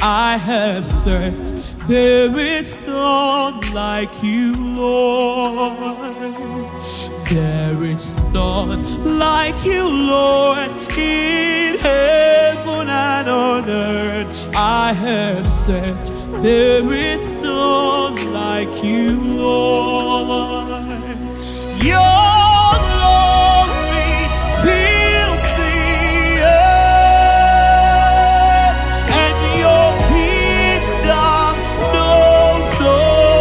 I have searched, there is none like you, Lord. There is none like you, Lord, in heaven and on earth. I have searched, there is none like you, Lord. Your glory fills the earth, and your kingdom knows no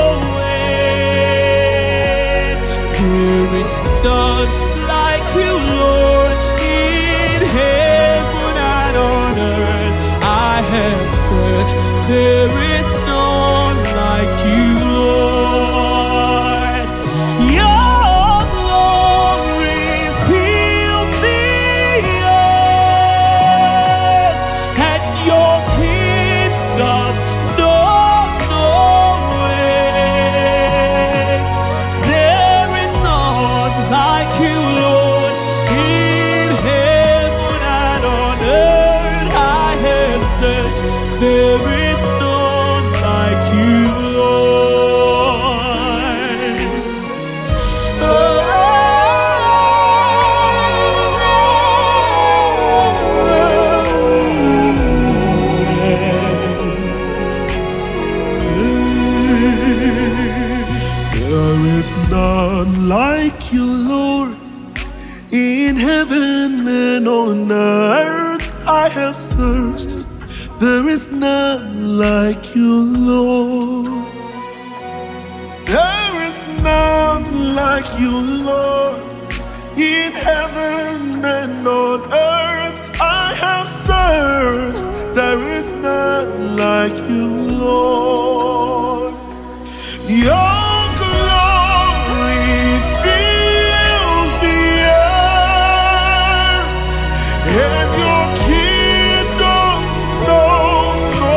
end. There is none like you, Lord, in heaven and on earth. I have searched, there is none like you, Lord. Your glory fills the earth, and your kingdom knows no end. There is none like you, Lord, in heaven and on earth. I have searched, there is none like you, Lord. There is none like you, Lord, in heaven and on earth. I have searched, there is none like you, Lord. There is none like you, Lord, in heaven and on earth. I have searched, there is none like you, Lord. Your glory fills the earth, and your kingdom knows no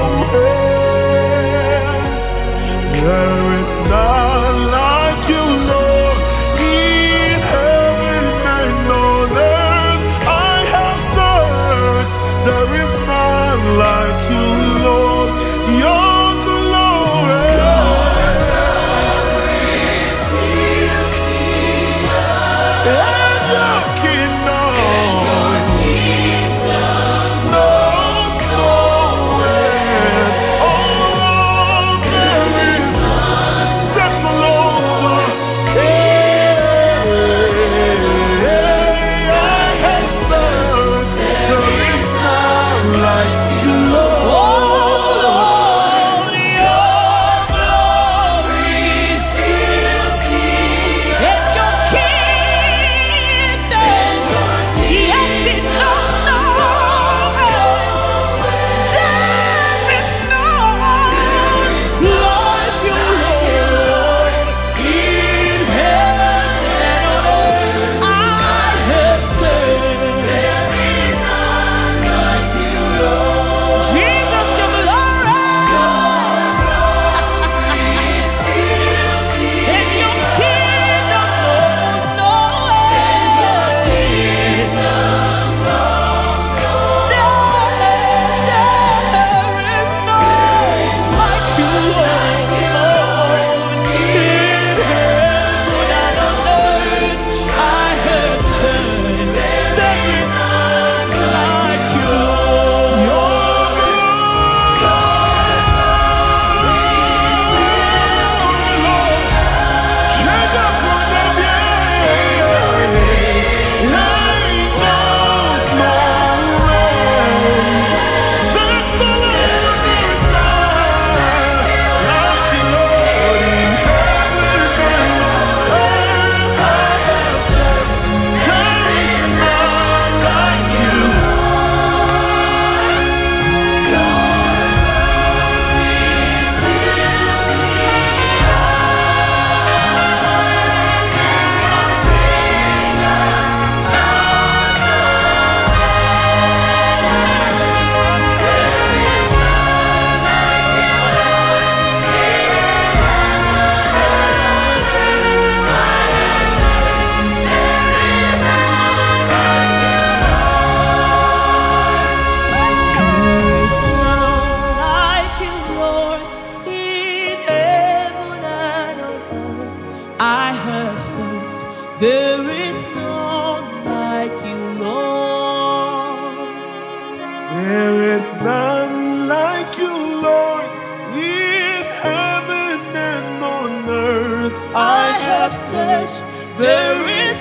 end. There is none like you, Lord, in heaven and on earth. I There is none like you, Lord, in heaven and on earth. I have searched, there is